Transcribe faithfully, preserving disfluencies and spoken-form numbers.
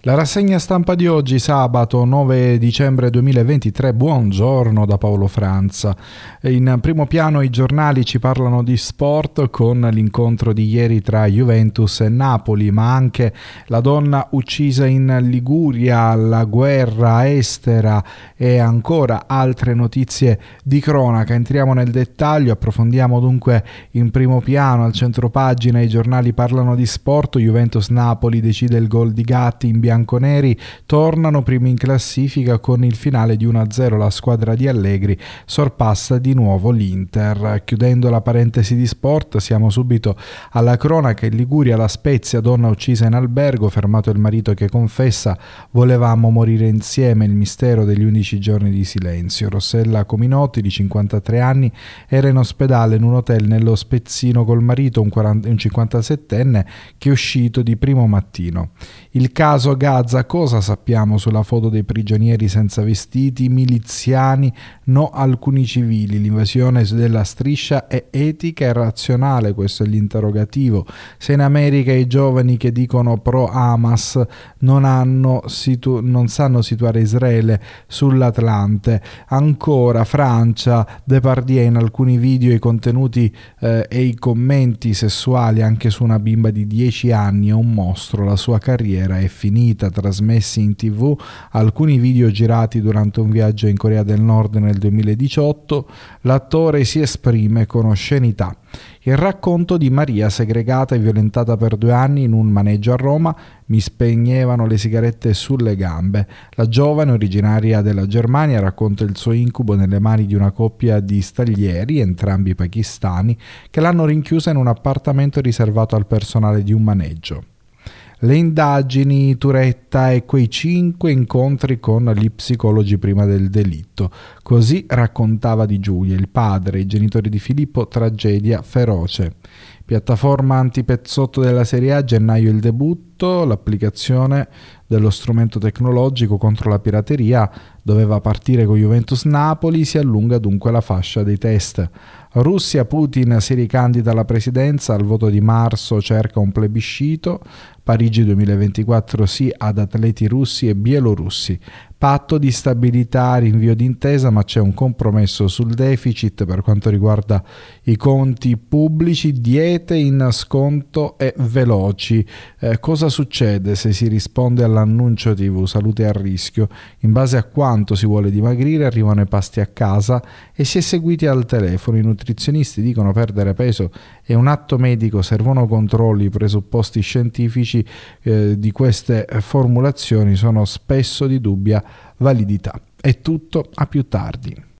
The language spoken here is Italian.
La rassegna stampa di oggi, sabato nove dicembre duemilaventitré, buongiorno da Paolo Franza. In primo piano i giornali ci parlano di sport con l'incontro di ieri tra Juventus e Napoli, ma anche la donna uccisa in Liguria, la guerra estera e ancora altre notizie di cronaca. Entriamo nel dettaglio, approfondiamo dunque in primo piano. Al centropagina i giornali parlano di sport, Juventus-Napoli decide il gol di Gatti in bianconeri, tornano primi in classifica con il finale di uno a zero, la squadra di Allegri sorpassa di nuovo l'Inter. Chiudendo la parentesi di sport, siamo subito alla cronaca. In Liguria la Spezia, donna uccisa in albergo, fermato il marito che confessa volevamo morire insieme, il mistero degli undici giorni di silenzio. Rossella Cominotti, di cinquantatré anni, era in ospedale in un hotel nello Spezzino col marito, un, quaranta, un cinquantasettenne che è uscito di primo mattino. Il caso Gaza, cosa sappiamo sulla foto dei prigionieri senza vestiti, miliziani, no alcuni civili, l'invasione della striscia è etica e razionale, questo è l'interrogativo. Se in America i giovani che dicono pro Hamas non, hanno situ- non sanno situare Israele sull'Atlante. Ancora Francia, Depardieu in alcuni video i contenuti eh, e i commenti sessuali anche su una bimba di dieci anni è un mostro, la sua carriera è finita. Trasmessi in tv alcuni video girati durante un viaggio in Corea del Nord nel duemiladiciotto, l'attore si esprime con oscenità. Il racconto di Maria, segregata e violentata per due anni in un maneggio a Roma, mi spegnevano le sigarette sulle gambe. La giovane, originaria della Germania, racconta il suo incubo nelle mani di una coppia di staglieri, entrambi pakistani, che l'hanno rinchiusa in un appartamento riservato al personale di un maneggio. Le indagini, Turetta e quei cinque incontri con gli psicologi prima del delitto. Così raccontava di Giulia, il padre, i genitori di Filippo, tragedia feroce. Piattaforma antipezzotto della Serie A, gennaio il debutto, l'applicazione dello strumento tecnologico contro la pirateria doveva partire con Juventus-Napoli, si allunga dunque la fascia dei test. Russia, Putin si ricandida alla presidenza, al voto di marzo cerca un plebiscito, Parigi duemilaventiquattro sì ad atleti russi e bielorussi. Patto di stabilità, rinvio d'intesa, ma c'è un compromesso sul deficit per quanto riguarda i conti pubblici, diete in sconto e veloci. Eh, cosa succede se si risponde all'annuncio tivù? Salute a rischio. In base a quanto si vuole dimagrire arrivano i pasti a casa e si è seguiti al telefono. I nutrizionisti dicono perdere peso è un atto medico, servono controlli, i presupposti scientifici eh, di queste formulazioni sono spesso di dubbia validità. È tutto, a più tardi.